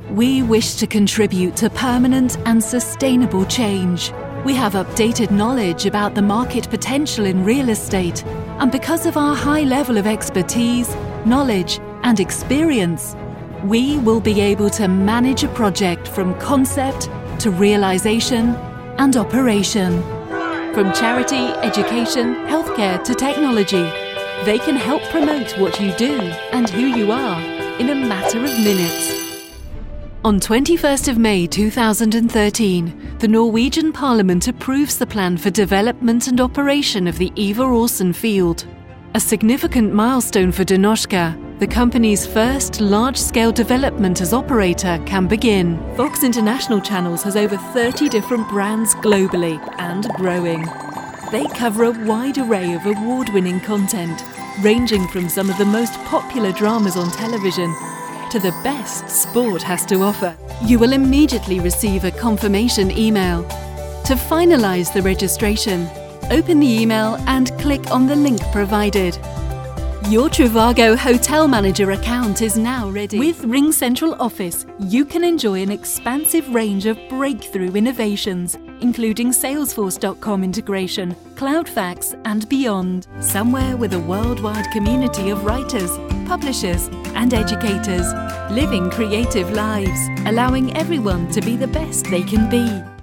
We wish to contribute to permanent and sustainable change. We have updated knowledge about the market potential in real estate, and because of our high level of expertise, knowledge, and experience, we will be able to manage a project from concept to realization and operation. From charity, education, healthcare to technology, they can help promote what you do and who you are in a matter of minutes. On 21st of May 2013, the Norwegian Parliament approves the plan for development and operation of the Ivar Aasen field. A significant milestone for Donorska, the company's first large-scale development as operator can begin. Fox International Channels has over 30 different brands globally and growing. They cover a wide array of award-winning content, ranging from some of the most popular dramas on television to the best sport has to offer. You will immediately receive a confirmation email. To finalize the registration, open the email and click on the link provided. Your Trivago Hotel Manager account is now ready. With Ring Central Office, you can enjoy an expansive range of breakthrough innovations, including Salesforce.com integration, CloudFax, and beyond. Somewhere with a worldwide community of writers, publishers, and educators, living creative lives, allowing everyone to be the best they can be.